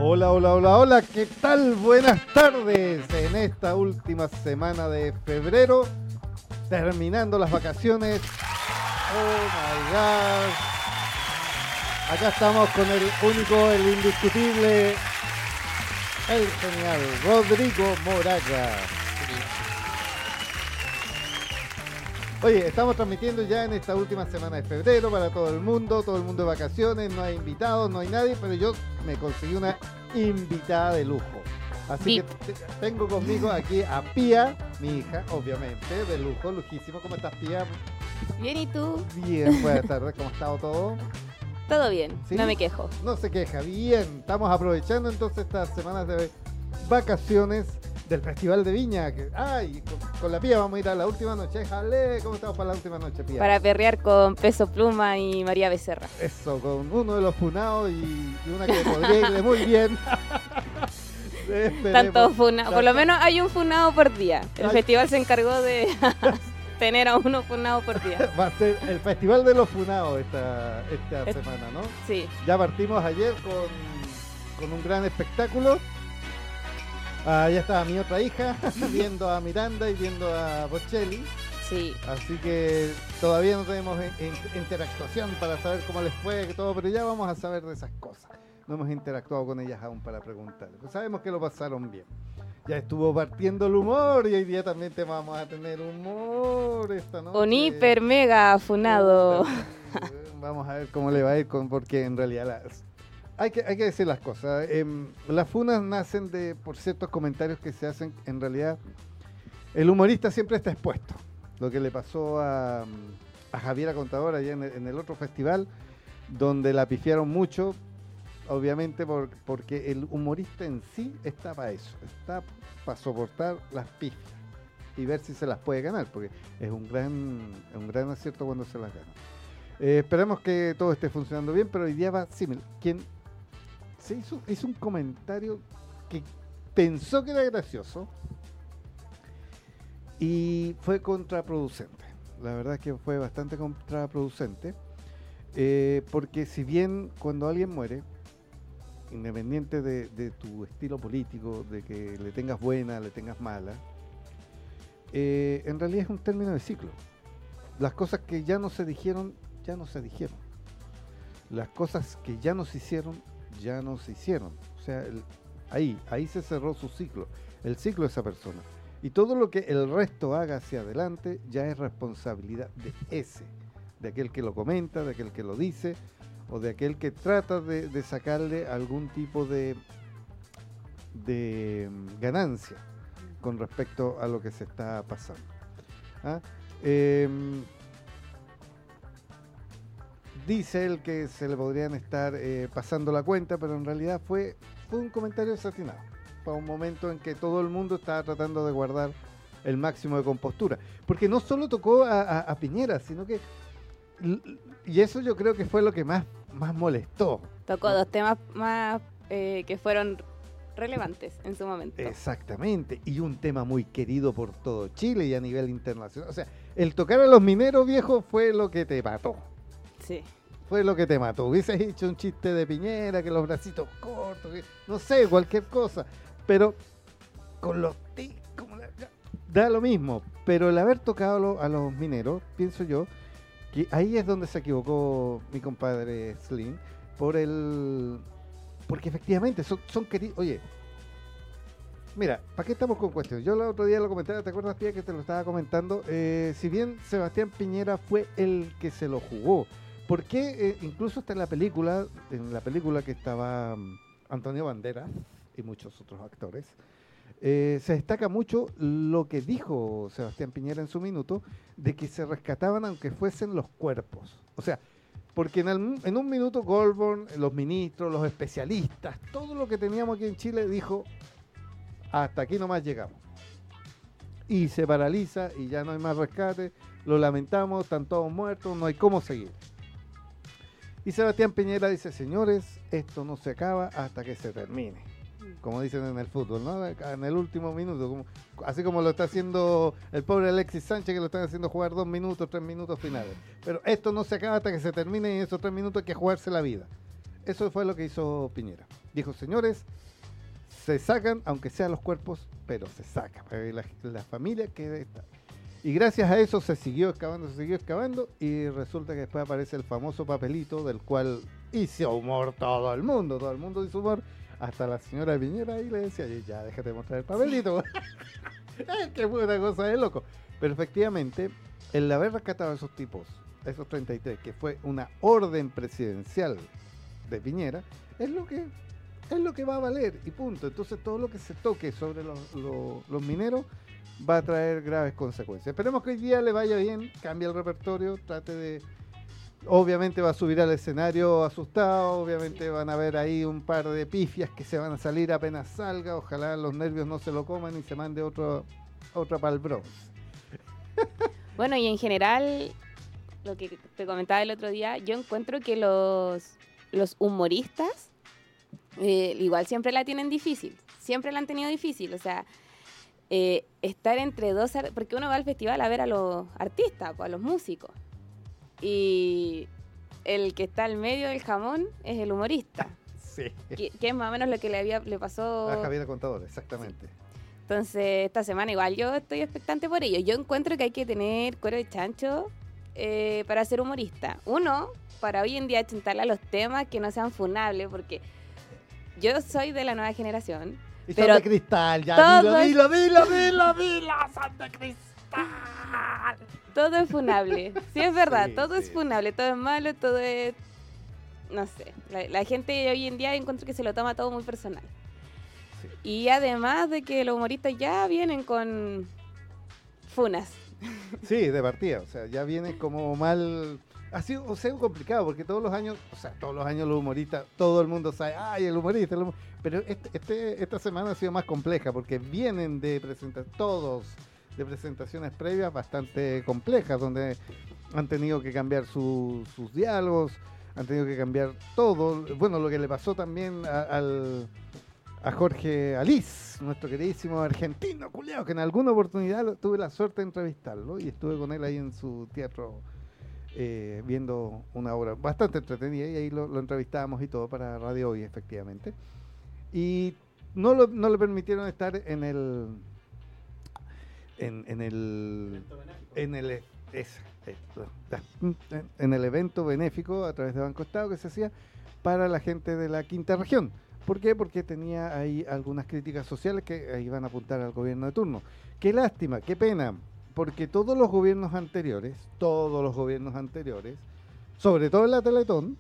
Hola, hola, hola, hola, ¿qué tal? Buenas tardes en esta última semana de febrero, terminando las vacaciones. Oh my God. Acá estamos con el único, el indiscutible, el genial Rodrigo Moraga. Oye, estamos transmitiendo ya en esta última semana de febrero para todo el mundo de vacaciones, no hay invitados, no hay nadie, pero yo me conseguí una invitada de lujo. Así que tengo conmigo aquí a Pía, mi hija, obviamente, de lujo, lujísimo. ¿Cómo estás, Pía? Bien, ¿y tú? Bien, buenas tardes, ¿cómo ha estado todo? Todo bien, ¿Sí? no me quejo. No se queja, bien. Estamos aprovechando entonces estas semanas de vacaciones del Festival de Viña. Con la Pía vamos a ir a la última noche. Jale, ¿cómo estamos para la última noche, Pía? Para perrear con Peso Pluma y María Becerra. Eso, con uno de los funados y una que podría irle muy bien. Tanto funado, por lo menos hay un funado por día. El festival se encargó de tener a uno funado por día. Va a ser el Festival de los Funados esta semana, ¿no? Sí. Ya partimos ayer con un gran espectáculo. Ya estaba mi otra hija viendo a Miranda y viendo a Bocelli. Sí. Así que todavía no tenemos interactuación para saber cómo les fue, todo, pero ya vamos a saber de esas cosas. No hemos interactuado con ellas aún para preguntarles. Pues sabemos que lo pasaron bien. Ya estuvo partiendo el humor y hoy día también te vamos a tener humor esta noche. Un hiper mega funado. Vamos a ver cómo le va a ir porque en realidad hay que decir las cosas. Las funas nacen por ciertos comentarios que se hacen. En realidad, el humorista siempre está expuesto. Lo que le pasó a Javiera Contador allá en el otro festival, donde la pifiaron mucho, obviamente porque el humorista en sí está para eso, está para soportar las pifias y ver si se las puede ganar, porque es un gran acierto cuando se las gana. Esperemos que todo esté funcionando bien, pero hoy día va Simil, quien se hizo un comentario que pensó que era gracioso y fue contraproducente. La verdad es que fue bastante contraproducente, porque si bien cuando alguien muere, independiente de tu estilo político, de que le tengas buena, le tengas mala, en realidad es un término de ciclo. Las cosas que ya no se dijeron, ya no se dijeron. Las cosas que ya no se hicieron, ya no se hicieron. O sea, ahí se cerró su ciclo, el ciclo de esa persona. Y todo lo que el resto haga hacia adelante ya es responsabilidad de aquel que lo comenta, de aquel que lo dice, o de aquel que trata de sacarle algún tipo de ganancia con respecto a lo que se está pasando. Dice él que se le podrían estar pasando la cuenta, pero en realidad fue un comentario desatinado. Fue un momento en que todo el mundo estaba tratando de guardar el máximo de compostura. Porque no solo tocó a Piñera, sino que... Y eso yo creo que fue lo que más molestó. Tocó dos temas más que fueron relevantes en su momento. Exactamente, y un tema muy querido por todo Chile y a nivel internacional. O sea, el tocar a los mineros, viejo, fue lo que te mató. Sí. Fue lo que te mató. Hubieses hecho un chiste de Piñera, que los bracitos cortos, no sé, cualquier cosa. Pero con los da lo mismo. Pero el haber tocado a los mineros, pienso yo, que ahí es donde se equivocó mi compadre Slim, porque efectivamente son queridos. Oye, mira, ¿para qué estamos con cuestiones? Yo el otro día lo comentaba, ¿te acuerdas, Pía, que te lo estaba comentando? Si bien Sebastián Piñera fue el que se lo jugó, ¿por qué incluso está en la película que estaba Antonio Banderas y muchos otros actores, se destaca mucho lo que dijo Sebastián Piñera en su minuto, de que se rescataban aunque fuesen los cuerpos? O sea, porque en un minuto Goldborn, los ministros, los especialistas, todo lo que teníamos aquí en Chile dijo, hasta aquí nomás llegamos. Y se paraliza y ya no hay más rescate, lo lamentamos, están todos muertos, no hay cómo seguir. Y Sebastián Piñera dice, señores, esto no se acaba hasta que se termine. Como dicen en el fútbol, ¿no? En el último minuto, así como lo está haciendo el pobre Alexis Sánchez, que lo están haciendo jugar 2 minutos, 3 minutos finales. Pero esto no se acaba hasta que se termine y en esos 3 minutos hay que jugarse la vida. Eso fue lo que hizo Piñera. Dijo, señores, se sacan, aunque sean los cuerpos, pero se sacan. Para que la familia quede estable. Y gracias a eso se siguió excavando y resulta que después aparece el famoso papelito del cual hizo humor todo el mundo hizo humor, hasta la señora Piñera ahí le decía, ya déjate de mostrar el papelito. Que fue una cosa de loco. Pero efectivamente, el haber rescatado a esos tipos, esos 33, que fue una orden presidencial de Piñera, es lo que va a valer y punto. Entonces todo lo que se toque sobre los mineros va a traer graves consecuencias. Esperemos que hoy día le vaya bien, cambie el repertorio, obviamente va a subir al escenario asustado, obviamente van a ver ahí un par de pifias que se van a salir apenas salga, ojalá los nervios no se lo coman y se mande otra para el Bronx. Bueno, y en general, lo que te comentaba el otro día, yo encuentro que los humoristas igual siempre la tienen difícil, siempre la han tenido difícil, o sea, estar entre dos, porque uno va al festival a ver a los artistas, a los músicos, y el que está al medio del jamón es el humorista. Sí. Que es más o menos lo que le pasó a Javier Contador, exactamente. Sí. Entonces, esta semana igual yo estoy expectante por ello. Yo encuentro que hay que tener cuero de chancho para ser humorista. Uno, para hoy en día chuntarle a los temas que no sean funables, porque yo soy de la nueva generación. Y pero son de cristal, ya, dilo, son de cristal. Todo es funable. Sí, es verdad, Sí, todo sí. es funable, todo es malo, todo es... No sé, la gente hoy en día encuentro que se lo toma todo muy personal. Sí. Y además de que los humoristas ya vienen con funas. Sí, de partida, o sea, ya viene como mal... Ha sido complicado porque todos los años los humoristas, todo el mundo sabe, ay, el humorista, pero esta semana ha sido más compleja porque vienen de presentaciones previas bastante complejas, donde han tenido que cambiar sus diálogos, han tenido que cambiar todo. Bueno, lo que le pasó también a Jorge Alice, nuestro queridísimo argentino, culiao, que en alguna oportunidad tuve la suerte de entrevistarlo y estuve con él ahí en su teatro viendo una obra bastante entretenida y ahí lo entrevistábamos y todo para Radio Hoy, efectivamente. Y no le permitieron estar en el evento benéfico a través de Banco Estado que se hacía para la gente de la quinta región. ¿Por qué? Porque tenía ahí algunas críticas sociales que iban a apuntar al gobierno de turno. Qué lástima, qué pena, porque todos los gobiernos anteriores, sobre todo en la Teletón,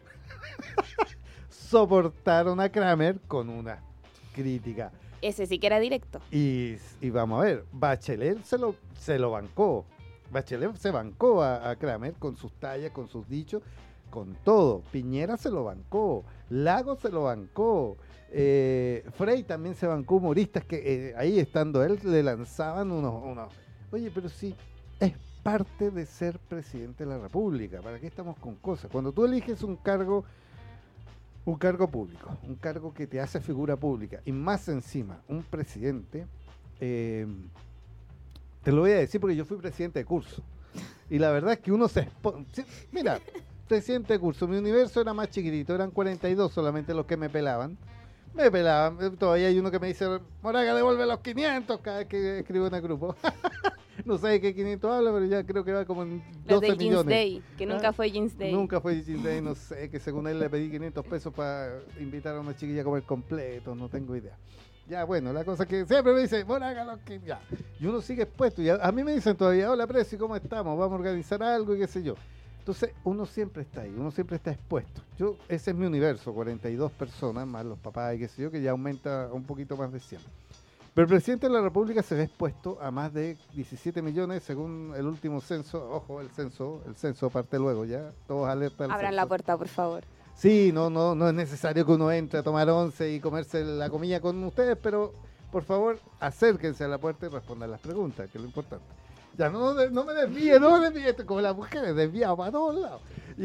soportaron a Kramer con una crítica. Ese sí que era directo. Y vamos a ver, Bachelet se lo bancó. Bachelet se bancó a Kramer con sus tallas, con sus dichos, con todo. Piñera se lo bancó, Lagos se lo bancó, Frey también se bancó humoristas que ahí estando él le lanzaban unos... Oye, pero sí, es parte de ser presidente de la República. ¿Para qué estamos con cosas? Cuando tú eliges un cargo público, un cargo que te hace figura pública, y más encima, un presidente, te lo voy a decir porque yo fui presidente de curso, y la verdad es que uno mira, presidente de curso, mi universo era más chiquitito, eran 42 solamente los que me pelaban, todavía hay uno que me dice, Moraga, devuelve los 500 cada vez que escribo en el grupo. No sé de qué 500 habla, pero ya creo que va como en 12 millones. Jeans Day, que nunca fue Jeans Day. Nunca fue Jeans Day, no sé, que según él le pedí 500 pesos para invitar a una chiquilla a comer completo, no tengo idea. Ya, bueno, la cosa es que siempre me dice, bueno, hágalo que ya. Y uno sigue expuesto, y a mí me dicen todavía, hola, Preci, ¿cómo estamos? Vamos a organizar algo y qué sé yo. Entonces, uno siempre está ahí, uno siempre está expuesto. Ese es mi universo, 42 personas, más los papás y qué sé yo, que ya aumenta un poquito más de 100. Pero el presidente de la República se ve expuesto a más de 17 millones según el último censo. Ojo, el censo parte luego, ya. Todos alerta al Abran censo. la puerta, por favor. Sí, no es necesario que uno entre a tomar once y comerse la comida con ustedes, pero por favor, acérquense a la puerta y respondan las preguntas, que es lo importante. Ya, no me desvíe, como las mujeres, desviado para todos lados.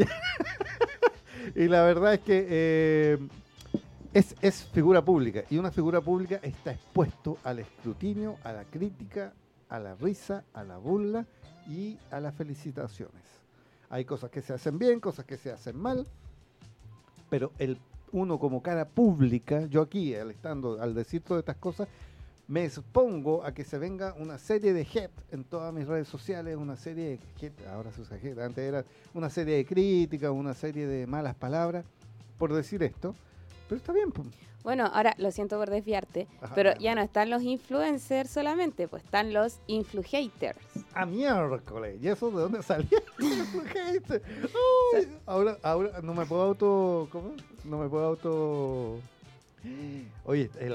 Y la verdad es que... Es figura pública, y una figura pública está expuesto al escrutinio, a la crítica, a la risa, a la burla y a las felicitaciones. Hay cosas que se hacen bien, cosas que se hacen mal, pero uno como cara pública, yo aquí, al decir todas estas cosas, me expongo a que se venga una serie de hate en todas mis redes sociales, una serie de hate, ahora se usa hate, antes era una serie de críticas, una serie de malas palabras, por decir esto, pero está bien. Pues. Bueno, ahora lo siento por desviarte, Ajá, pero bueno. ya no están los influencers solamente, pues están los influhaters. ¡A miércoles! ¿Y eso de dónde salió? Hate. Uy, ahora no me puedo ¿cómo? No me puedo Oye, el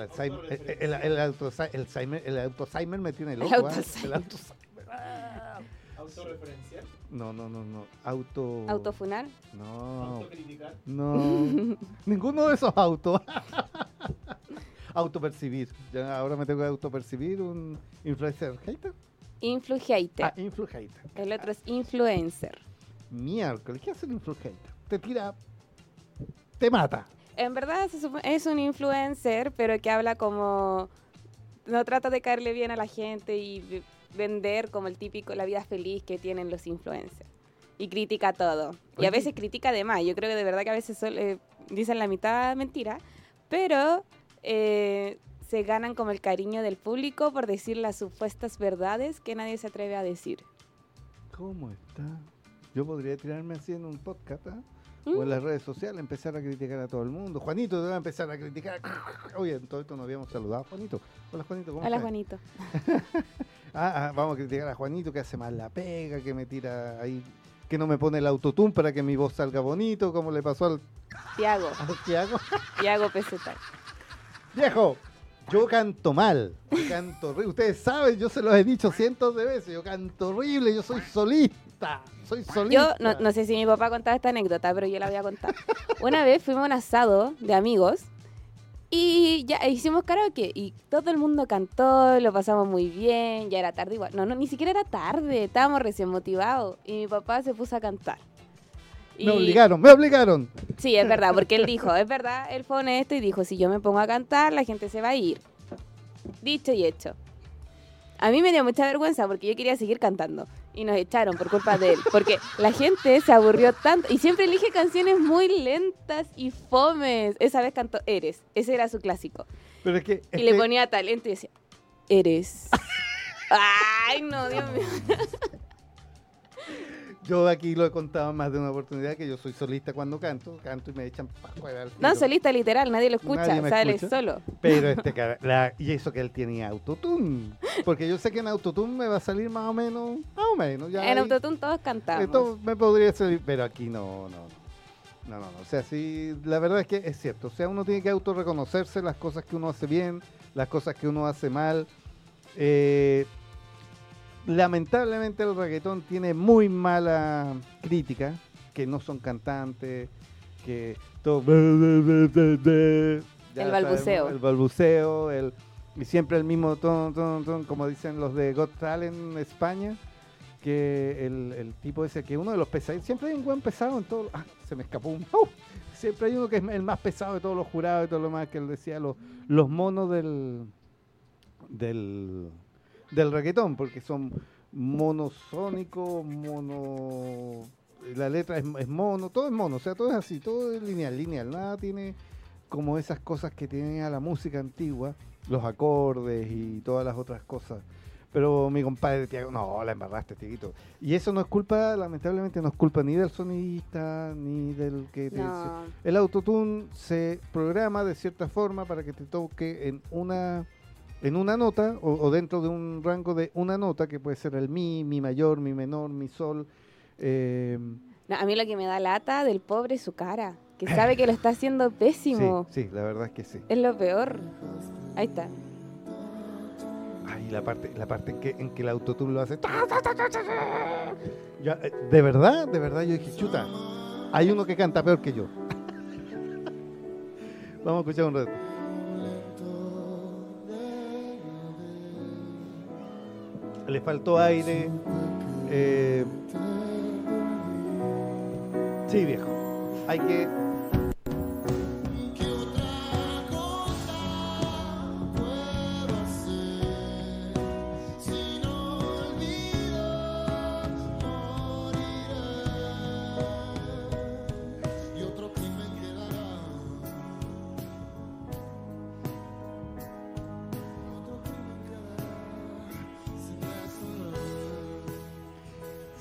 Alzheimer me tiene loco. El ¿ah? Alzheimer. El Alzheimer. Ah. ¿Autorreferencial? No. ¿Autofunar? No. ¿Autocriticar? No. Ninguno de esos autos. Autopercibir. Ya, ahora me tengo que autopercibir un influencer hater. Influhater. Influhater. El otro es influencer. Miércoles, ¿qué hace el influhater? Te tira, te mata. En verdad es un influencer, pero que habla como... No trata de caerle bien a la gente y vender como el típico, la vida feliz que tienen los influencers. Y critica todo. Y Oye. a veces critica de más. Yo creo que de verdad que a veces dicen la mitad mentira, pero se ganan como el cariño del público por decir las supuestas verdades que nadie se atreve a decir. ¿Cómo está? Yo podría tirarme así en un podcast, ¿ah? O en las redes sociales, empezar a criticar a todo el mundo. Juanito te va a empezar a criticar. Oye, en todo esto nos habíamos saludado, Juanito. Hola, Juanito, ¿cómo Hola, estás? Juanito. Vamos a criticar a Juanito que hace mal la pega, que me tira ahí, que no me pone el autotune para que mi voz salga bonito, como le pasó al Tiago Tiago. Peseta. Viejo, yo canto mal, yo canto horrible. Ustedes saben, yo se los he dicho cientos de veces, yo canto horrible, yo soy solista. Yo no sé si mi papá contaba esta anécdota, pero yo la voy a contar. Una vez fuimos a un asado de amigos y ya hicimos karaoke y todo el mundo cantó, lo pasamos muy bien, ya era tarde igual. No, ni siquiera era tarde, estábamos recién motivados y mi papá se puso a cantar. Me obligaron. Sí, es verdad, porque él dijo, es verdad, él fue honesto y dijo, si yo me pongo a cantar, la gente se va a ir. Dicho y hecho. A mí me dio mucha vergüenza porque yo quería seguir cantando y nos echaron por culpa de él, porque la gente se aburrió tanto y siempre elige canciones muy lentas y fomes. Esa vez cantó Eres, ese era su clásico. Pero es que, Y le ponía talento y decía, Eres. Ay, no, Dios mío. Yo aquí lo he contado en más de una oportunidad que yo soy solista cuando canto y me echan para fuera al No, tiro. solista literal, nadie lo escucha, Nadie me sale escucha. solo. Pero y eso que él tiene autotune, porque yo sé que en autotune me va a salir más o menos. Ya En ahí, Autotune todos cantamos. esto me podría salir, pero aquí no. O sea, sí, la verdad es que es cierto. O sea, uno tiene que autorreconocerse las cosas que uno hace bien, las cosas que uno hace mal. Lamentablemente el reggaetón tiene muy mala crítica, que no son cantantes, que todo... Ya El balbuceo. sabemos, el balbuceo, y siempre el mismo ton, como dicen los de Got Talent España, que el tipo ese, que uno de los pesados, siempre hay un buen pesado en todo... se me escapó un... siempre hay uno que es el más pesado de todos los jurados y todo lo más, que él decía, los monos del reggaetón, porque son monosónicos, la letra es mono, todo es mono, o sea, todo es así, todo es lineal, nada tiene como esas cosas que tiene a la música antigua, los acordes y todas las otras cosas. Pero mi compadre Tiago, no, la embarraste, Tiguito. Y eso no es culpa, lamentablemente, no es culpa ni del sonidista, ni del que te... No. El autotune se programa de cierta forma para que te toque en una nota o dentro de un rango de una nota que puede ser el mi mayor, mi menor, mi sol. No, a mí lo que me da lata del pobre es su cara, que sabe que lo está haciendo pésimo. Sí, la verdad es que sí. Es lo peor. Ahí está. Ay, la parte en que el autotune lo hace. Ya, de verdad, yo dije, chuta, hay uno que canta peor que yo. Vamos a escuchar un rato. Le faltó aire. Sí, viejo. Hay que...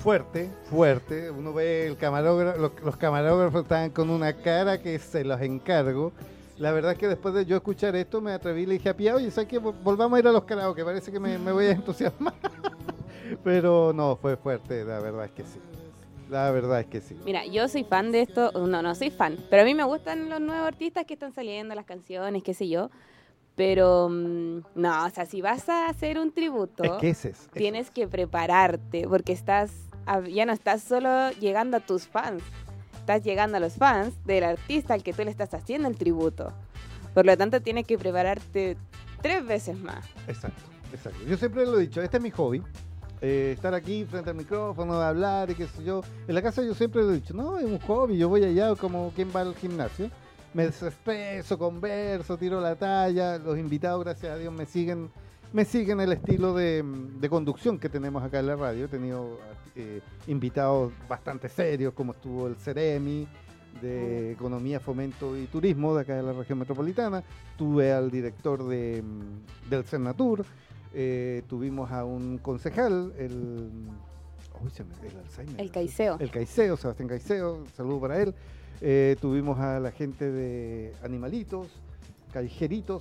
fuerte, fuerte. Uno ve el camarógrafo, los camarógrafos estaban con una cara que se los encargo. La verdad es que después de yo escuchar esto me atreví y le dije a Pia, oye, ¿sabes qué? Volvamos a ir a los karaoke, parece que me voy a entusiasmar. Pero no, fue fuerte, la verdad es que sí. La verdad es que sí. Mira, yo soy fan de esto, no soy fan, pero a mí me gustan los nuevos artistas que están saliendo, las canciones, qué sé yo. Pero no, o sea, si vas a hacer un tributo, Es que ese es. tienes que prepararte, porque ya no estás solo llegando a tus fans, estás llegando a los fans del artista al que tú le estás haciendo el tributo. Por lo tanto, tienes que prepararte 3 veces más. Exacto, exacto. Yo siempre lo he dicho, este es mi hobby. Estar aquí frente al micrófono, hablar y qué sé yo. En la casa yo siempre lo he dicho, no, es un hobby, yo voy allá como quien va al gimnasio. Me desestreso, converso, tiro la talla. Los invitados, gracias a Dios, me siguen el estilo de conducción que tenemos acá en la radio. He tenido invitados bastante serios, como estuvo el Ceremi de Economía, Fomento y Turismo de acá de la región metropolitana. Tuve al director del Cernatur. Tuvimos a un concejal, el Alzheimer. El Caiceo. El Caiceo, Sebastián Caiceo, saludo para él. Tuvimos a la gente de Animalitos, Callejeritos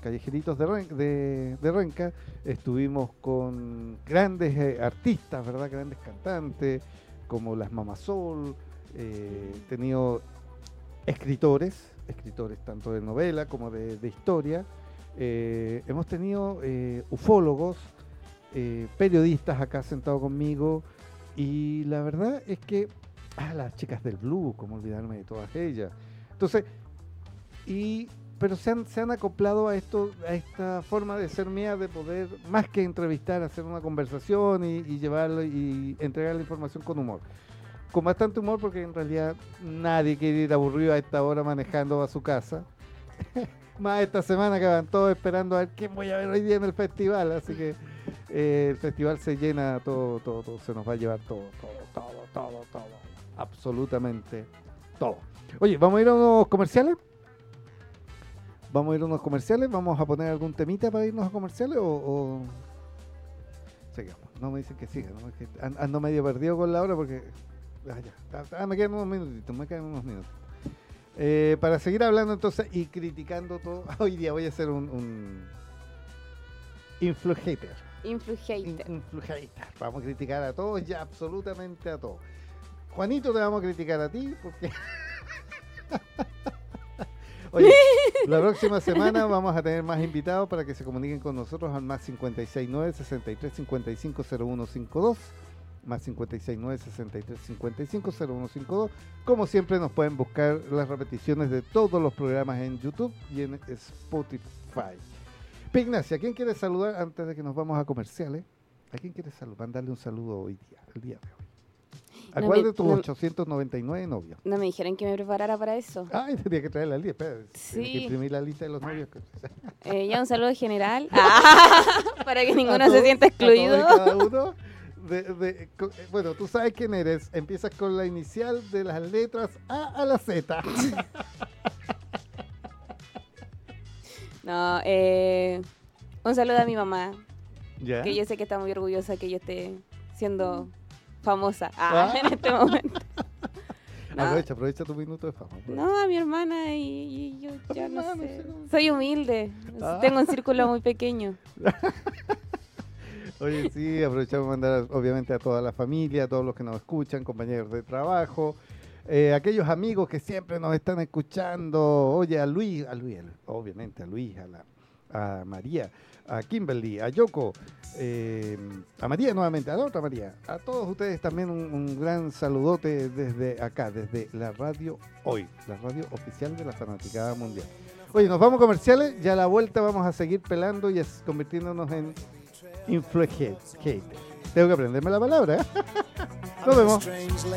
de Renca. Estuvimos con grandes artistas, ¿verdad? Grandes cantantes, como las Mamasol. He tenido escritores tanto de novela como de historia. Hemos tenido ufólogos, periodistas acá sentados conmigo, y la verdad es que las chicas del blues, cómo olvidarme de todas ellas. Entonces, pero se han acoplado a esta forma de ser mía, de poder, más que entrevistar, hacer una conversación y llevarlo y entregar la información con humor. Con bastante humor, porque en realidad nadie quiere ir aburrido a esta hora manejando a su casa. Más esta semana que van todos esperando a ver quién voy a ver hoy día en el festival, así que el festival se llena todo, se nos va a llevar todo, absolutamente todo. Oye, ¿vamos a ir a unos comerciales? ¿Vamos a poner algún temita para irnos a comerciales o...? Sigamos, no me dicen que siga, ¿no? Es que ando medio perdido con la hora porque... me quedan unos minutitos. Para seguir hablando entonces y criticando todo, hoy día voy a hacer un influhater. Vamos a criticar a todos, ya absolutamente a todos. Juanito, te vamos a criticar a ti porque... Oye, la próxima semana vamos a tener más invitados para que se comuniquen con nosotros al más 569-6355-0152, más 569-6355-0152. Como siempre, nos pueden buscar las repeticiones de todos los programas en YouTube y en Spotify. Ignacia, ¿a quién quieres saludar antes de que nos vamos a comerciales? ¿A quién quieres saludar? Mandarle un saludo hoy día, el día de hoy. ¿A cuál de tus 899 novios? No me dijeron que me preparara para eso. Ay, tenía que traer la lista. Espera, Sí. tenía que imprimir la lista de los novios. Ya un saludo general. Para que ninguno se sienta A excluido. todos y cada uno. Bueno, tú sabes quién eres. Empiezas con la inicial de las letras A la Z. No, un saludo a mi mamá, ¿Ya? que yo sé que está muy orgullosa que yo esté siendo famosa en este momento. No. Aprovecha tu minuto de fama. No, a mi hermana y yo ya no hermana, sé. sí, no. Soy humilde, tengo un círculo muy pequeño. Oye, sí, aprovechamos para mandar obviamente a toda la familia, a todos los que nos escuchan, compañeros de trabajo, aquellos amigos que siempre nos están escuchando. Oye, a Luis, obviamente a Luis, a María, a Kimberly, a Yoko, a María nuevamente, a la otra María, a todos ustedes también un gran saludote desde acá, desde la radio Hoy, la radio oficial de la Fanaticada Mundial. Oye, nos vamos comerciales, ya a la vuelta vamos a seguir pelando y convirtiéndonos en influencer. Tengo que aprenderme la palabra, ¿eh? Nos vemos.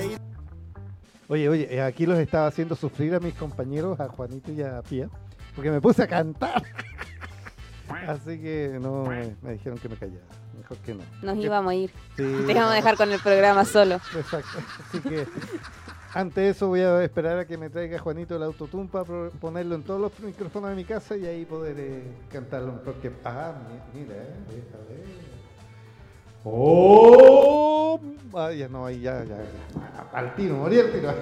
Oye, aquí los estaba haciendo sufrir a mis compañeros, a Juanito y a Pía, porque me puse a cantar. Así que no, me dijeron que me callara. Mejor que no. Nos íbamos a ir. Sí, Te íbamos a dejar con el programa solo. Exacto. Así que ante eso voy a esperar a que me traiga Juanito el autotune para ponerlo en todos los micrófonos de mi casa y ahí poder cantarlo. Porque, mira, a ver. ¡Oh! Ah, ya no, ahí ya. Al tiro, morí al tiro.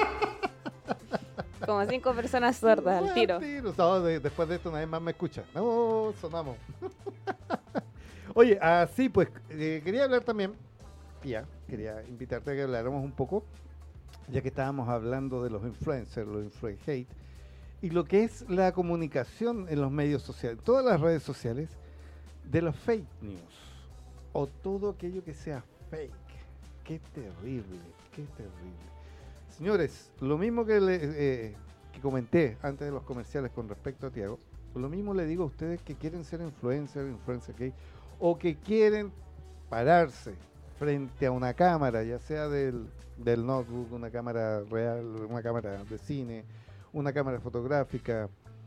Como 5 personas sordas al tiro. No, después de esto nadie más me escucha. No, sonamos. Oye, así pues, quería hablar también, Pía, quería invitarte a que habláramos un poco, ya que estábamos hablando de los influencers, los influencers, y lo que es la comunicación en los medios sociales, todas las redes sociales, de los fake news, o todo aquello que sea fake. Qué terrible, qué terrible. Señores, lo mismo que comenté antes de los comerciales con respecto a Tiago, lo mismo le digo a ustedes que quieren ser influencer gay, o que quieren pararse frente a una cámara, ya sea del notebook, una cámara real, una cámara de cine, una cámara fotográfica,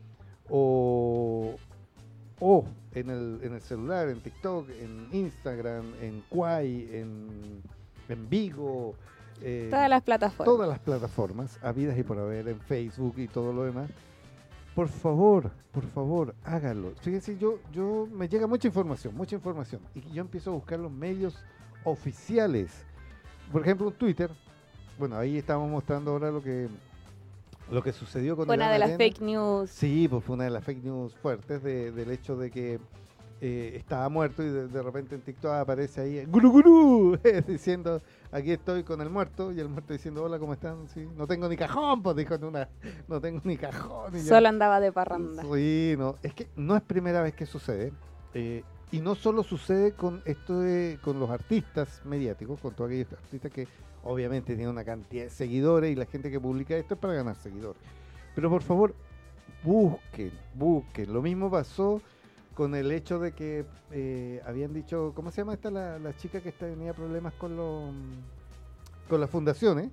o en el celular, en TikTok, en Instagram, en Kwai, en Vigo, Todas las plataformas, habidas y por haber, en Facebook y todo lo demás. Por favor, háganlo. Fíjense, yo me llega mucha información, y yo empiezo a buscar los medios oficiales. Por ejemplo, un Twitter. Bueno, ahí estamos mostrando ahora lo que sucedió con una Iván de las Arena. fake news. Sí, pues fue una de las fake news fuertes del hecho de que estaba muerto y de repente en TikTok aparece ahí ¡Gurú, gurú! Diciendo, aquí estoy con el muerto, y el muerto diciendo, hola, ¿cómo están? Sí, no tengo ni cajón, pues dijo no tengo ni cajón. Solo andaba de parranda. Sí, no, es que no es primera vez que sucede, y no solo sucede con esto con los artistas mediáticos, con todos aquellos artistas que obviamente tienen una cantidad de seguidores, y la gente que publica esto es para ganar seguidores. Pero por favor, busquen. Lo mismo pasó con el hecho de que habían dicho, ¿cómo se llama esta la chica que tenía problemas con las fundaciones?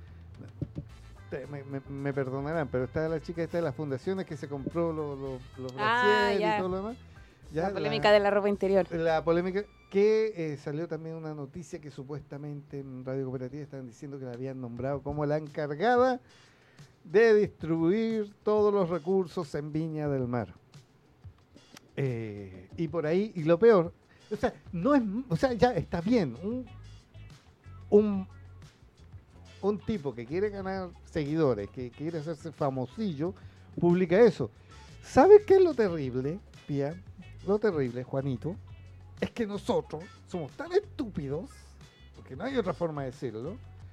Me perdonarán, pero está la chica esta de las fundaciones que se compró los brasieres y todo lo demás. La polémica de la ropa interior. La polémica que salió también una noticia que supuestamente en Radio Cooperativa estaban diciendo que la habían nombrado como la encargada de distribuir todos los recursos en Viña del Mar. Y por ahí, y lo peor, ya está bien, un tipo que quiere ganar seguidores, que quiere hacerse famosillo, publica eso. ¿Sabes qué es lo terrible, Pía? Lo terrible, Juanito, es que nosotros somos tan estúpidos, porque no hay otra forma de decirlo,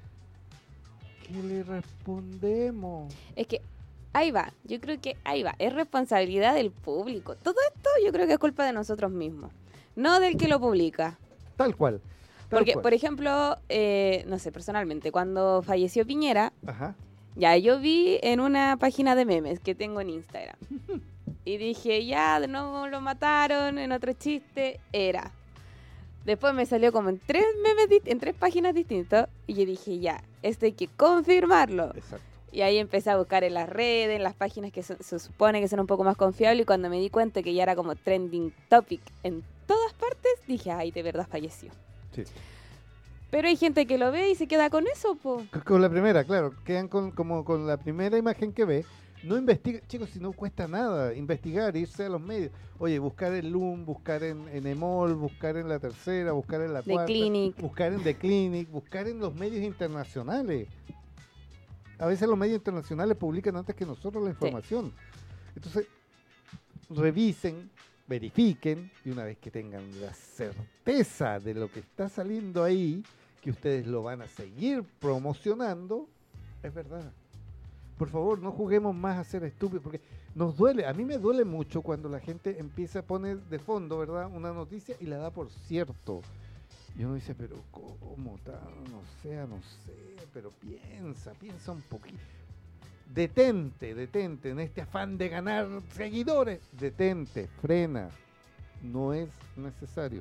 que le respondemos. Es que ahí va, yo creo que ahí va, es responsabilidad del público. Todo esto yo creo que es culpa de nosotros mismos, no del que lo publica. Tal cual. Porque, por ejemplo, no sé, personalmente, cuando falleció Piñera, Ajá. ya yo vi en una página de memes que tengo en Instagram, y dije, ya, de nuevo lo mataron, en otro chiste, era. Después me salió como en 3 memes, en 3 páginas distintas, y yo dije, ya, esto hay que confirmarlo. Exacto. Y ahí empecé a buscar en las redes, en las páginas que se supone que son un poco más confiables, y cuando me di cuenta que ya era como trending topic en todas partes, dije, ay, de verdad falleció. Sí. Pero hay gente que lo ve y se queda con eso, po. Con la primera, claro, quedan como con la primera imagen que ve. No investiga, chicos, si no cuesta nada investigar, irse a los medios. Oye, buscar en Loom, buscar en Emol, buscar en La Tercera, buscar en La Cuarta, Clinic. buscar en The Clinic, buscar en los medios internacionales. A veces los medios internacionales publican antes que nosotros la información. Sí. Entonces, revisen, verifiquen, y una vez que tengan la certeza de lo que está saliendo ahí, que ustedes lo van a seguir promocionando, es verdad. Por favor, no juguemos más a ser estúpidos, porque nos duele, a mí me duele mucho cuando la gente empieza a poner de fondo, ¿verdad?, una noticia y la da por cierto. Y uno dice, pero ¿cómo tal? No sé, pero piensa un poquito. Detente en este afán de ganar seguidores. Detente, frena. No es necesario.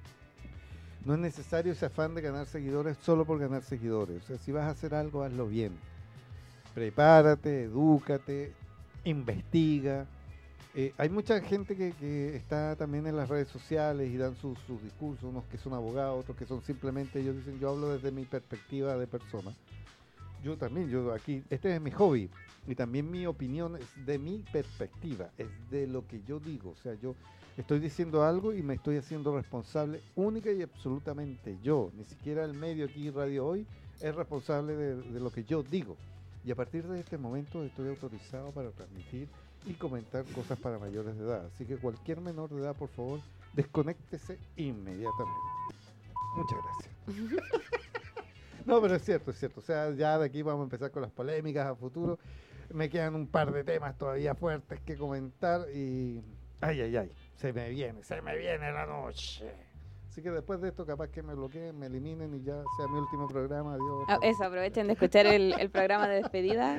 No es necesario ese afán de ganar seguidores solo por ganar seguidores. O sea, si vas a hacer algo, hazlo bien. Prepárate, edúcate, investiga. Hay mucha gente que está también en las redes sociales y dan sus discursos, unos que son abogados, otros que son simplemente, ellos dicen, yo hablo desde mi perspectiva de persona. yo también, yo aquí, este es mi hobby y también mi opinión es de mi perspectiva, es de lo que yo digo, o sea, yo estoy diciendo algo y me estoy haciendo responsable única y absolutamente yo, ni siquiera el medio aquí Radio Hoy es responsable de lo que yo digo. Y a partir de este momento estoy autorizado para transmitir y comentar cosas para mayores de edad. Así que cualquier menor de edad, por favor, desconéctese inmediatamente. Muchas gracias. No, pero es cierto, es cierto. O sea, ya de aquí vamos a empezar con las polémicas a futuro. Me quedan un par de temas todavía fuertes que comentar y... Ay, ay, ay. Se me viene la noche. Así que después de esto capaz que me bloqueen, me eliminen y ya sea mi último programa. Adiós. Eso, aprovechen de escuchar el programa de despedida.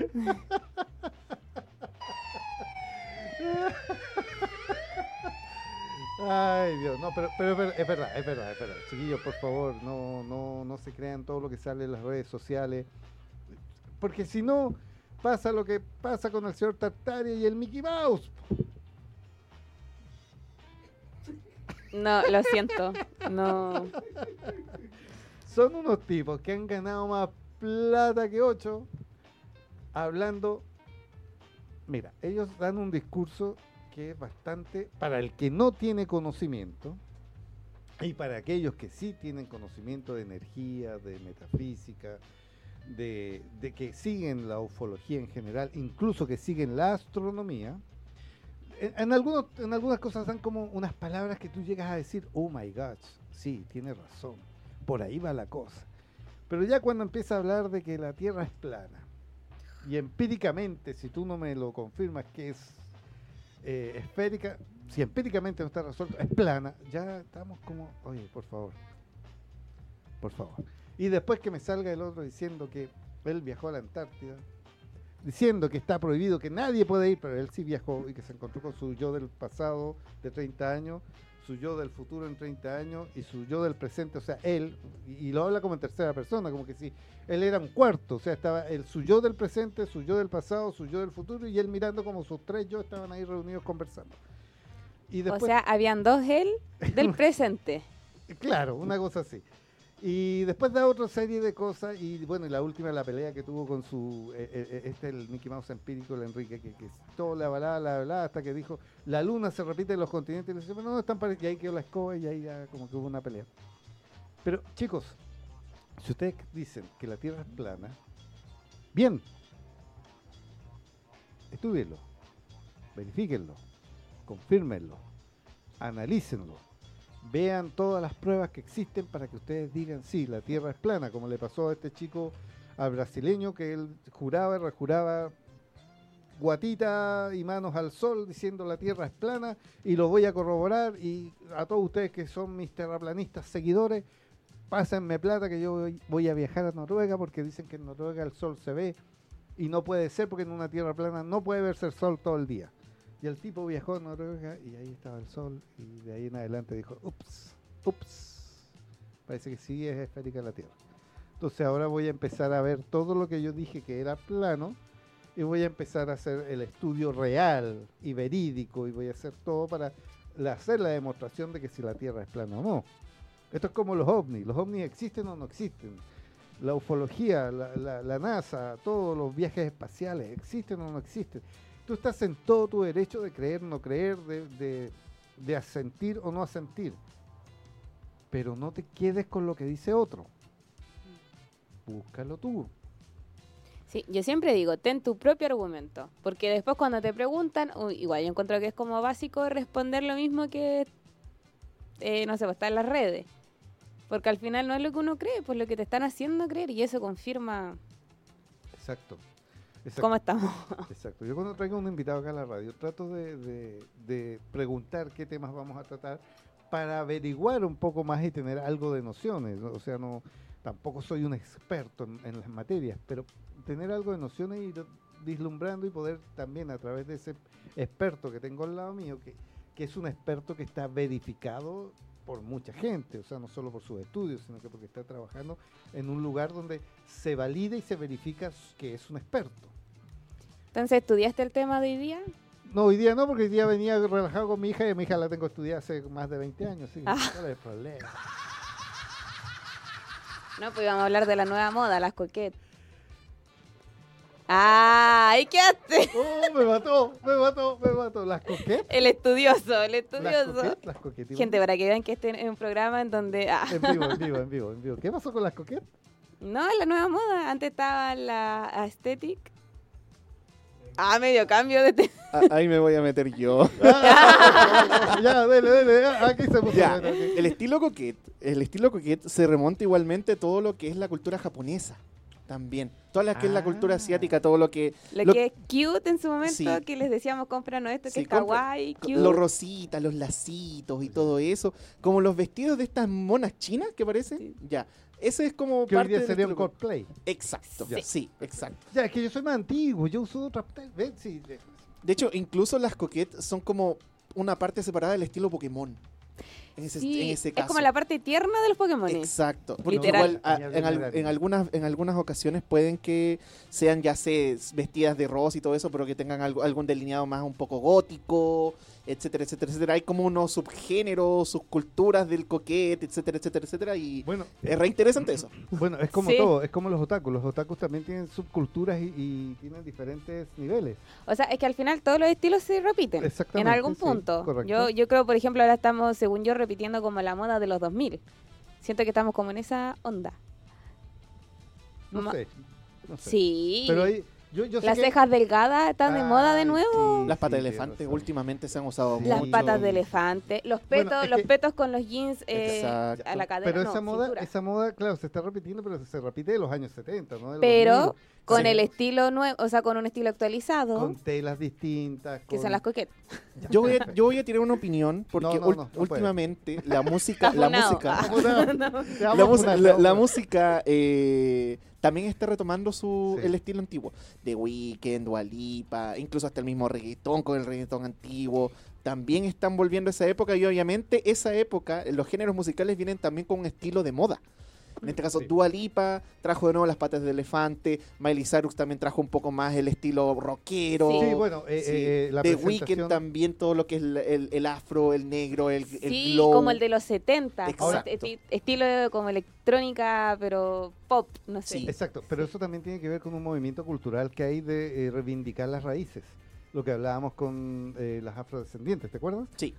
Ay, Dios, no, pero es verdad. Chiquillos, por favor, no se crean todo lo que sale en las redes sociales. Porque si no, pasa lo que pasa con el señor Tartaria y el Mickey Mouse. No, lo siento. No. Son unos tipos que han ganado más plata que 8 hablando. Mira, ellos dan un discurso que es bastante, para el que no tiene conocimiento, y para aquellos que sí tienen conocimiento de energía, de metafísica, de que siguen la ufología en general, incluso que siguen la astronomía, en algunas cosas dan como unas palabras que tú llegas a decir, oh my gosh, sí, tiene razón, por ahí va la cosa. Pero ya cuando empieza a hablar de que la Tierra es plana, y empíricamente, si tú no me lo confirmas que es esférica, si empíricamente no está resuelto, es plana, ya estamos como, oye, por favor. Y después que me salga el otro diciendo que él viajó a la Antártida, diciendo que está prohibido, que nadie puede ir, pero él sí viajó y que se encontró con su yo del pasado de 30 años, su yo del futuro en 30 años y su yo del presente, o sea, él, y lo habla como en tercera persona, como que si él era un cuarto, o sea, estaba su yo del presente, su yo del pasado, su yo del futuro, y él mirando como sus tres yo estaban ahí reunidos conversando. Y después, O sea, habían dos él del presente. Claro, una cosa así. Y después da otra serie de cosas, y bueno, y la última, la pelea que tuvo con su, el Mickey Mouse empírico, el Enrique, que todo le avalaba, hasta que dijo, la luna se repite en los continentes, y le dice, bueno, no están parecidos, y ahí quedó la escoba, y ahí ya como que hubo una pelea. Pero, chicos, si ustedes dicen que la Tierra es plana, bien, estúdienlo, verifíquenlo, confírmenlo, analícenlo. Vean todas las pruebas que existen para que ustedes digan, sí, la Tierra es plana, como le pasó a este chico, al brasileño, que él juraba y rejuraba guatita y manos al sol diciendo la Tierra es plana, y lo voy a corroborar, y a todos ustedes que son mis terraplanistas seguidores, pásenme plata que yo voy a viajar a Noruega porque dicen que en Noruega el sol se ve, y no puede ser porque en una Tierra plana no puede verse el sol todo el día. Y el tipo viajó a Noruega y ahí estaba el sol, y de ahí en adelante dijo, ups, parece que sí es esférica la Tierra. Entonces ahora voy a empezar a ver todo lo que yo dije que era plano, y voy a empezar a hacer el estudio real y verídico, y voy a hacer todo para hacer la demostración de que si la Tierra es plana o no. Esto es como los ovnis existen o no existen. La ufología, la NASA, todos los viajes espaciales, existen o no existen. Tú estás en todo tu derecho de creer, no creer, de asentir o no asentir. Pero no te quedes con lo que dice otro. Búscalo tú. Sí, yo siempre digo, ten tu propio argumento. Porque después cuando te preguntan, igual yo encuentro que es como básico responder lo mismo que, no sé, pues está en las redes. Porque al final no es lo que uno cree, pues lo que te están haciendo creer, y eso confirma Exacto. cómo estamos. Exacto. Yo cuando traigo un invitado acá a la radio trato de preguntar qué temas vamos a tratar para averiguar un poco más y tener algo de nociones, ¿no? O sea, tampoco soy un experto en las materias, pero tener algo de nociones y ir vislumbrando y poder también a través de ese experto que tengo al lado mío, que es un experto que está verificado por mucha gente, o sea, no solo por sus estudios, sino que porque está trabajando en un lugar donde se valida y se verifica que es un experto. Entonces, ¿estudiaste el tema de hoy día? No, hoy día no, porque hoy día venía relajado con mi hija, y mi hija la tengo estudiada hace más de 20 años, sí, ¿cuál es el problema? No, pues íbamos a hablar de la nueva moda, las coquettes. Ah, ahí quedaste. ¡Oh, me mató! ¿Las coquettes? El estudioso. Las coquettes. Gente, para que vean que este es un programa en donde... En vivo. ¿Qué pasó con las coquettes? No, es la nueva moda. Antes estaba la aesthetic. Medio cambio de tema. Ahí me voy a meter yo. Ya, dale. Aquí se puso. Ya, Bueno, ok. el estilo coquette se remonta igualmente a todo lo que es la cultura japonesa. También. Toda la que es la cultura asiática, todo lo que... Lo que es cute en su momento, Sí. que les decíamos, cómpranos esto, que Sí, es kawaii, cute. los rositas, los lacitos y todo eso. Como los vestidos de estas monas chinas que parecen. Sí. Ya. Ese es como Que hoy parte día del sería un estilo cosplay. Exacto. Sí. Sí, exacto. Ya, es que yo soy más antiguo, yo uso otras... ¿Ves? Sí. De hecho, incluso las coquettes son como una parte separada del estilo Pokémon. En ese caso. Es como la parte tierna de los Pokémon. Exacto. Porque Literal. igual en algunas ocasiones pueden que sean ya sé vestidas de rosa y todo eso, pero que tengan algún delineado más un poco gótico, etcétera. Hay como unos subgéneros, subculturas del coquete, etcétera. Y Bueno, es re interesante eso. bueno, es como Sí. todo, es como los otakus. Los otakus también tienen subculturas y tienen diferentes niveles. O sea, es que al final todos los estilos se repiten. En Exactamente, algún sí, punto. correcto. Yo creo, por ejemplo, ahora estamos, según yo, repitiendo como la moda de los 2000. Siento que estamos como en esa onda. No Ma- sé. Sí. Pero ahí, yo sé Las que- cejas delgadas están de moda de Ay, nuevo. sí, Las patas de sí, elefante tienes razón. últimamente se han usado Las mucho. patas de elefante, los Bueno, petos, es los que- petos con los jeans Exacto. a la cadera. Pero no, esa cintura. moda, claro, se está repitiendo, pero se repite de los años 70, ¿no? De los Pero 2000, con Sí. el estilo nuevo, o sea, con un estilo actualizado, con telas distintas. que con- son las coquettes. Yo voy a tirar una opinión porque No, no puede. últimamente la música, Funado. Te la, vamos a música- funar, la- te la vamos música también está retomando Sí. el estilo antiguo. The Weeknd, Dua Lipa, incluso hasta el mismo reggaetón con el reggaetón antiguo. También están volviendo a esa época y obviamente esa época, los géneros musicales vienen también con un estilo de moda. En este caso, Sí. Dua Lipa trajo de nuevo las patas de elefante. Miley Cyrus también trajo un poco más el estilo rockero. Sí, bueno, la The presentación- Weeknd también todo lo que es el afro, el negro, el Sí, glow. como el de los 70, como Exacto. estilo como electrónica, pero pop, no sé. Sí. Exacto, pero eso también tiene que ver con un movimiento cultural que hay de reivindicar las raíces. Lo que hablábamos con las afrodescendientes, ¿te acuerdas? Sí,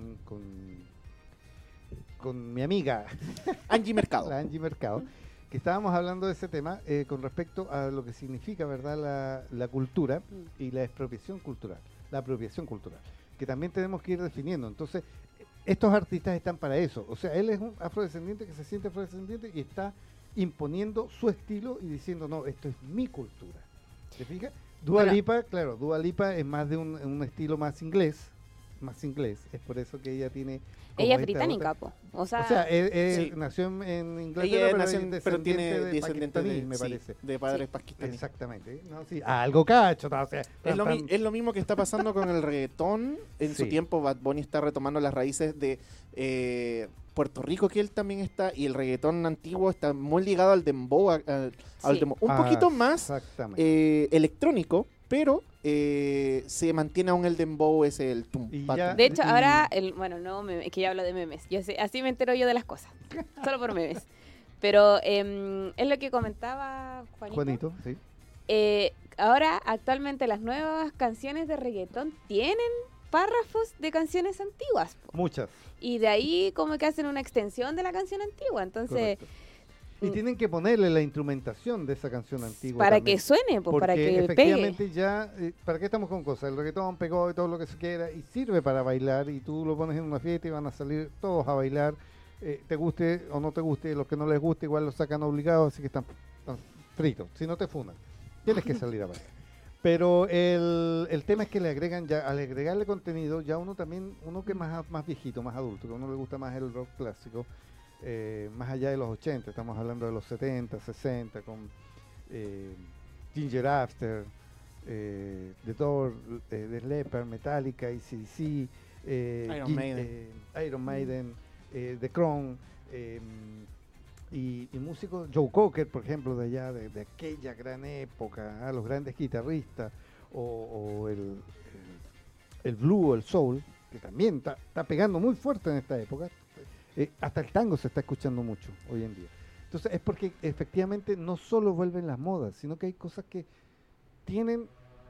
Con mi amiga, Angie Mercado. la Angie Mercado, que estábamos hablando de ese tema con respecto a lo que significa, ¿verdad?, la cultura y la expropiación cultural, que también tenemos que ir definiendo. Entonces, estos artistas están para eso. O sea, él es un afrodescendiente que se siente afrodescendiente y está imponiendo su estilo y diciendo, no, esto es mi cultura. ¿Te fijas? Dua Bueno. Lipa, claro, Dua Lipa es más de un estilo más inglés, es por eso que ella tiene... como Ella es esta británica, otra- po. O sea, o sea, Sí. nació en Inglaterra, Ella pero, nació, es pero tiene descendiente de descendientes pakistaní, me sí, parece. de padres pakistaníes. Exactamente. No, sí, algo cacho. O sea, Es lo mismo que está pasando con el reggaetón. En su Sí. tiempo, Bad Bunny está retomando las raíces de Puerto Rico, que él también está, y el reggaetón antiguo está muy ligado al dembow, al Sí. dembow. Un poquito más Exactamente. electrónico, pero se mantiene aún el dembow, ese el tum, Y pa, ya- tum. de hecho, y- ahora, bueno, no meme, es que ya hablo de memes. Yo sé, así me entero yo de las cosas. Solo por memes. Pero es lo que comentaba Juanito. Sí. Ahora, actualmente, las nuevas canciones de reggaetón tienen párrafos de canciones antiguas. Po. Muchas. Y de ahí como que hacen una extensión de la canción antigua. Entonces, Correcto. Y tienen que ponerle la instrumentación de esa canción antigua. para también. que suene, pues, para Porque que pegue. efectivamente ya, ¿para qué estamos con cosas? El reggaetón pegó y todo lo que se quiera y sirve para bailar y tú lo pones en una fiesta y van a salir todos a bailar, te guste o no te guste, los que no les guste igual los sacan obligados, así que están fritos, si no te funan, tienes que salir a bailar. Pero el tema es que le agregan ya, al agregarle contenido, ya uno también, uno que es más viejito, más adulto, que a uno le gusta más el rock clásico, más allá de los 80, estamos hablando de los 70, 60, con Ginger After, The Door, The Leppard, Metallica, AC/DC, Iron Maiden, The Crown, y músicos, Joe Cocker, por ejemplo, de allá, de aquella gran época, los grandes guitarristas, o el blue, el soul, que también está pegando muy fuerte en esta época. Hasta el tango se está escuchando mucho hoy en día. Entonces es porque efectivamente no solo vuelven las modas, sino que hay cosas que tienen,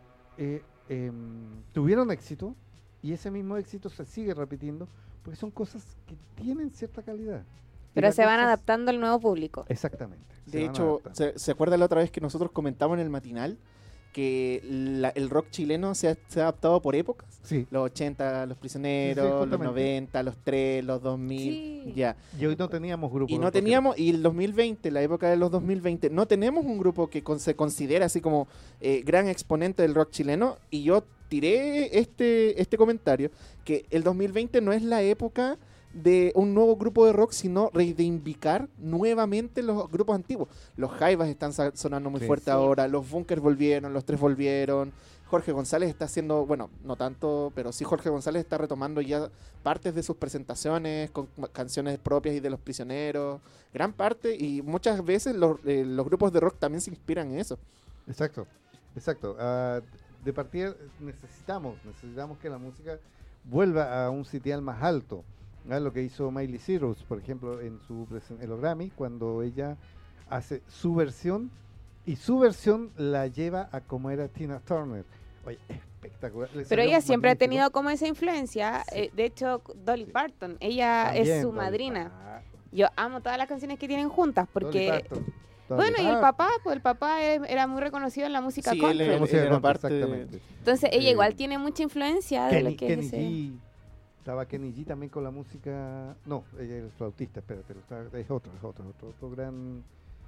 tuvieron éxito y ese mismo éxito se sigue repitiendo porque son cosas que tienen cierta calidad. Y Pero la se van cosa es- adaptando al nuevo público. Exactamente. se De van hecho, adaptando. ¿se acuerda la otra vez que nosotros comentamos en el matinal que el rock chileno se ha adaptado por épocas? Sí, Los 80, Los Sí, Prisioneros, sí, los justamente. 90, los 3, los 2000, Sí. ya. y hoy no teníamos grupo. Y de no rock. teníamos, y el 2020, la época de los 2020, no tenemos un grupo que se considera así como gran exponente del rock chileno. Y yo tiré este comentario, que el 2020 no es la época de un nuevo grupo de rock, sino reivindicar nuevamente los grupos antiguos. Los Jaivas están sonando muy Sí. fuerte Sí. ahora, los Bunkers volvieron, los Tres volvieron. Jorge González está haciendo, bueno, no tanto, pero sí Jorge González está retomando ya partes de sus presentaciones con canciones propias y de Los Prisioneros, gran parte, y muchas veces los grupos de rock también se inspiran en eso. Exacto, exacto. De partida necesitamos que la música vuelva a un sitial más alto. Lo que hizo Miley Cyrus, por ejemplo, en los Grammy, cuando ella hace su versión y su versión la lleva a como era Tina Turner. Oye, espectacular. Le Pero salió ella siempre ha magnífico. tenido como esa influencia. Sí. De hecho, Dolly Sí. Parton, ella También es su Dolly madrina. Parton. Yo amo todas las canciones que tienen juntas Dolly porque... Parton. Dolly Bueno, y el Parton. papá, pues el papá era muy reconocido en la música Sí, country. La música era country, parte de- exactamente. Entonces ella Eh, igual tiene mucha influencia de Kenny, lo que Kenny es ese... G. Estaba Kenny G también con la música. No, ella es flautista, espérate, es otro gran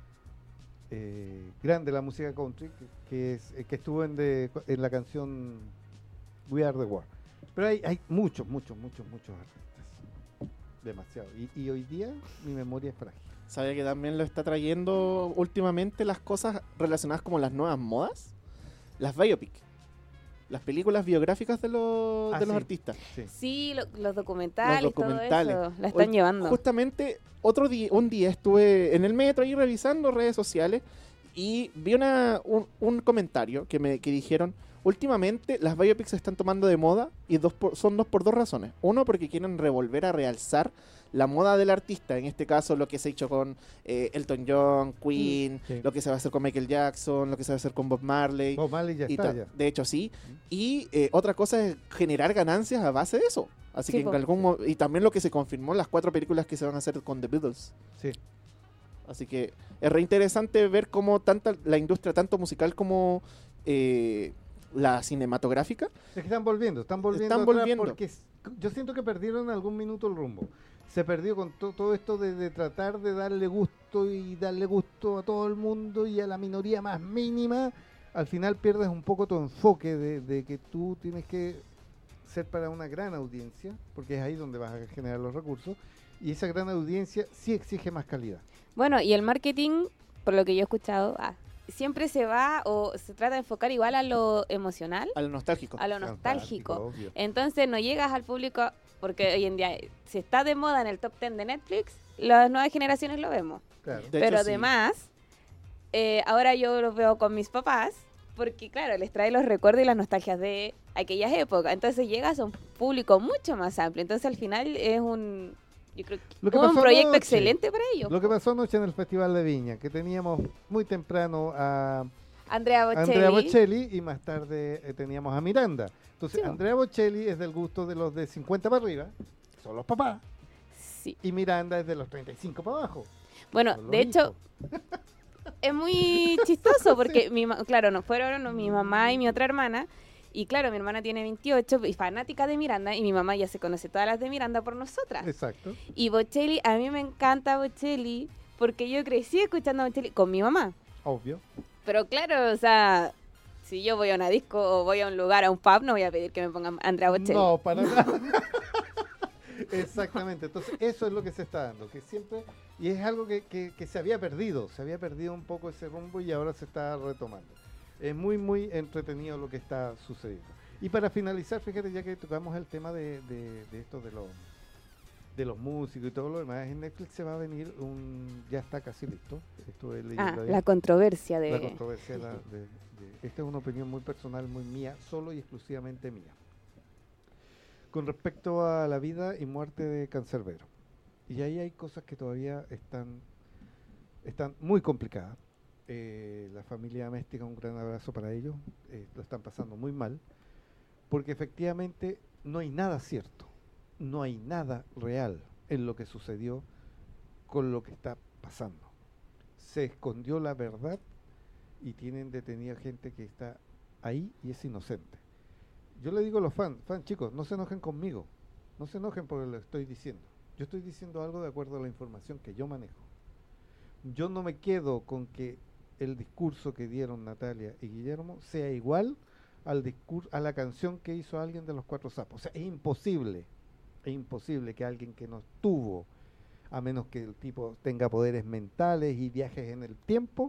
de la música country que estuvo en la canción We Are the World. Pero hay muchos artistas. Demasiado. Y hoy día mi memoria es frágil. ¿Sabe que también lo está trayendo últimamente las cosas relacionadas como las nuevas modas? Las biopic. Las películas biográficas de los Sí. artistas. Sí. Sí, los documentales, Los documentales. todo eso, la están Hoy, llevando. Justamente un día estuve en el metro ahí revisando redes sociales y vi un comentario que dijeron: últimamente las biopics se están tomando de moda y son por dos razones. Uno, porque quieren volver a realzar la moda del artista, en este caso lo que se ha hecho con Elton John, Queen, Sí. lo que se va a hacer con Michael Jackson, lo que se va a hacer con Bob Marley. Bob Marley ya Y está ya. de hecho sí. Y otra cosa es generar ganancias a base de eso. Así Sí, que en po. y también lo que se confirmó en las 4 películas que se van a hacer con The Beatles. Sí. Así que es re interesante ver cómo la industria, tanto musical como la cinematográfica, Es que están volviendo Están atrás volviendo. porque yo siento que perdieron en algún minuto el rumbo. Se perdió con todo esto de tratar de darle gusto a todo el mundo y a la minoría más mínima. Al final pierdes un poco tu enfoque de que tú tienes que ser para una gran audiencia, porque es ahí donde vas a generar los recursos, y esa gran audiencia sí exige más calidad. Bueno, y el marketing, por lo que yo he escuchado, siempre se va o se trata de enfocar igual a lo emocional, a lo nostálgico. a lo nostálgico. Obvio. Entonces no llegas al público, porque hoy en día, si está de moda en el top 10 de Netflix, las nuevas generaciones lo vemos. Claro. De Pero hecho, sí. además, ahora yo lo veo con mis papás, porque claro, les trae los recuerdos y las nostalgias de aquellas épocas. Entonces llegas a un público mucho más amplio. Entonces al final es yo creo Lo que un pasó proyecto anoche. excelente para ellos. Lo que pasó anoche en el Festival de Viña, que teníamos muy temprano a Andrea Bocelli. Andrea Bocelli y más tarde teníamos a Miranda. Entonces, Sí. Andrea Bocelli es del gusto de los de 50 para arriba, son los papás, Sí. y Miranda es de los 35 para abajo. Bueno, son los de hecho, hijos. es muy chistoso porque, claro, nos fueron mi mamá y mi otra hermana. Y claro, mi hermana tiene 28 y fanática de Miranda, y mi mamá ya se conoce todas las de Miranda por nosotras. Exacto. Y Bocelli, a mí me encanta Bocelli porque yo crecí escuchando a Bocelli con mi mamá. Obvio. Pero claro, o sea, si yo voy a una disco o voy a un lugar, a un pub, no voy a pedir que me pongan Andrea Bocelli. No, para nada. Exactamente. Entonces, eso es lo que se está dando, que siempre, y es algo que se había perdido un poco ese rumbo y ahora se está retomando. Es muy, muy entretenido lo que está sucediendo. Y para finalizar, fíjate, ya que tocamos el tema de esto de los músicos y todo lo demás, en Netflix se va a venir ya está casi listo. Estuve leyendo ahí. La controversia La de... controversia esta es una opinión muy personal, muy mía, solo y exclusivamente mía. Con respecto a la vida y muerte de Cancerbero. Y ahí hay cosas que todavía están muy complicadas. La familia doméstica, un gran abrazo para ellos. Lo están pasando muy mal, porque efectivamente no hay nada cierto, no hay nada real en lo que sucedió con lo que está pasando. Se escondió la verdad y tienen detenida gente que está ahí y es inocente. Yo le digo a los fans, chicos, no se enojen conmigo, no se enojen por lo que estoy diciendo. Yo estoy diciendo algo de acuerdo a la información que yo manejo. Yo no me quedo con que el discurso que dieron Natalia y Guillermo sea igual al discurso, a la canción que hizo alguien de los Cuatro Sapos. O sea, es imposible que alguien que no estuvo, a menos que el tipo tenga poderes mentales y viajes en el tiempo,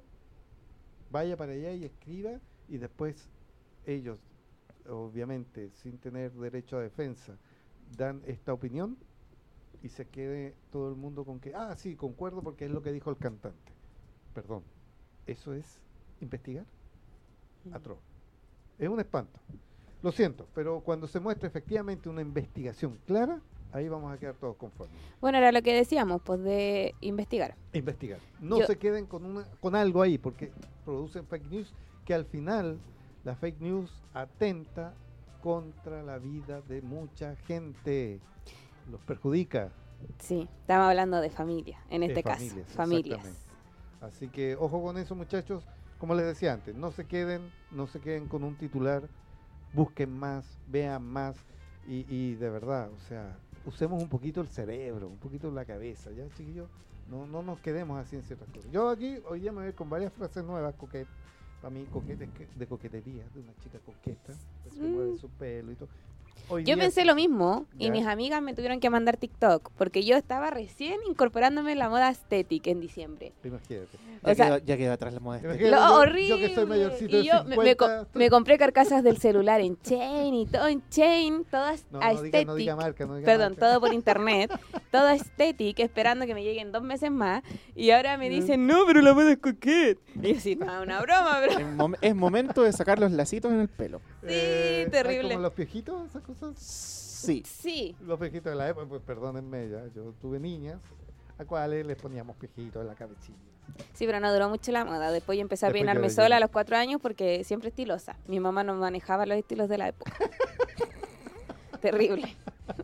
vaya para allá y escriba, y después ellos, obviamente, sin tener derecho a defensa, dan esta opinión y se quede todo el mundo con que, sí, concuerdo porque es lo que dijo el cantante. Perdón, ¿eso es investigar? Atroz. Es un espanto. Lo siento, pero cuando se muestra efectivamente una investigación clara, ahí vamos a quedar todos conformes. Bueno, era lo que decíamos, pues de investigar. Investigar. No se queden con algo ahí, porque producen fake news que al final la fake news atenta contra la vida de mucha gente. Los perjudica. Sí, estamos hablando de familia, en este caso. Familias. Así que ojo con eso, muchachos. Como les decía antes, no se queden con un titular, busquen más, vean más y de verdad, o sea, usemos un poquito el cerebro, un poquito la cabeza, ¿ya, chiquillos? No nos quedemos así en ciertas cosas. Yo aquí hoy día me voy con varias frases nuevas, para mí coquetes de coquetería, de una chica coqueta, que se mueve su pelo y todo. Yo pensé lo mismo y mis amigas me tuvieron que mandar TikTok porque yo estaba recién incorporándome en la moda aesthetic en diciembre. Imagínate. Ya quedó atrás la moda Imagínate, estética. Lo horrible. Yo que soy mayorcito y de yo 50, me compré carcasas del celular en chain y todo en chain, todas aesthetic. No diga marca, no diga Perdón, marca. todo por internet, todo aesthetic, esperando que me lleguen 2 meses más. Y ahora me dicen, no, pero la moda es coquette. Y yo así, no, una broma, bro. Es momento de sacar los lacitos en el pelo. Sí, terrible. ¿Como los piojitos, esas cosas? Sí. Sí. Los piojitos de la época, pues perdónenme ya, yo tuve niñas a cuales les poníamos piojitos en la cabecilla. Sí, pero no duró mucho la moda. Después yo empecé a Después peinarme yo- sola a los 4 años porque siempre estilosa. Mi mamá no manejaba los estilos de la época. Terrible.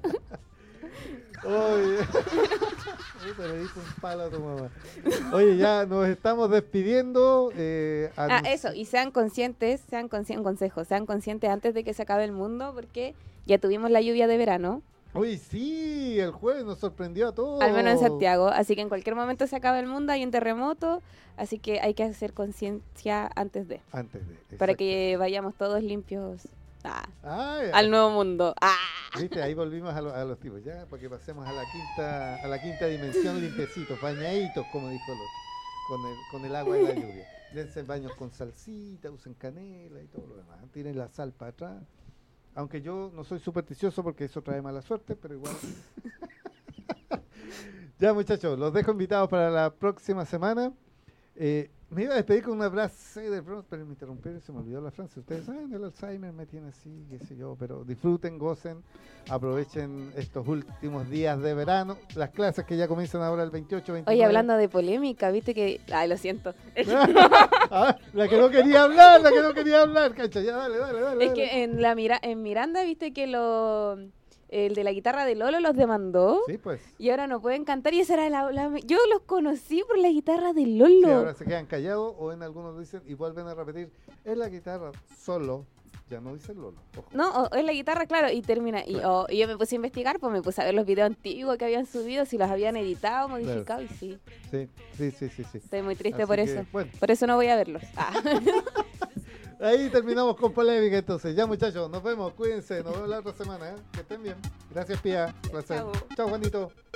Oye, puta, le diste un palo a tu mamá. Oye, ya nos estamos despidiendo. Eso, y sean conscientes, un consejo, sean conscientes antes de que se acabe el mundo porque ya tuvimos la lluvia de verano, Oye, sí, el jueves nos sorprendió a todos. al menos en Santiago, así que en cualquier momento se acaba el mundo, hay un terremoto, así que hay que hacer conciencia antes de, Antes de. para exacto. que vayamos todos limpios Ay, al nuevo mundo. viste, ahí volvimos a los tipos, ya, para que pasemos a la quinta dimensión limpiecitos, bañaditos, como dijo el otro, con el agua de la lluvia. Dense baños con salsita, usen canela y todo lo demás. Tienen la sal para atrás. Aunque yo no soy supersticioso porque eso trae mala suerte, pero igual. Ya, muchachos, los dejo invitados para la próxima semana. Me iba a despedir con una frase de pronto, pero me interrumpieron y se me olvidó la frase. Ustedes saben, el Alzheimer me tiene así, qué sé yo, pero disfruten, gocen, aprovechen estos últimos días de verano, las clases que ya comienzan ahora el 28, 29. Oye, hablando de polémica, viste que... Ay, lo siento. La que no quería hablar, cacha, ya, dale. Es que en Miranda, viste que el de la guitarra de Lolo los demandó. Sí, pues. Y ahora no pueden cantar y esa era yo los conocí por la guitarra de Lolo. Sí, ahora se quedan callados o en algunos dicen y vuelven a repetir, es la guitarra solo, ya no dice Lolo. Ojo. No, es la guitarra, claro, y termina. Claro. Y yo me puse a investigar, pues me puse a ver los videos antiguos que habían subido, si los habían editado, modificado, y sí. Sí. Estoy muy triste Así por que, eso. bueno. Por eso no voy a verlos. Ahí terminamos con polémica entonces. Ya, muchachos, nos vemos, cuídense, nos vemos la otra semana, ¿eh? Que estén bien. Gracias, Pía. Placer. Chau. Chao, Juanito.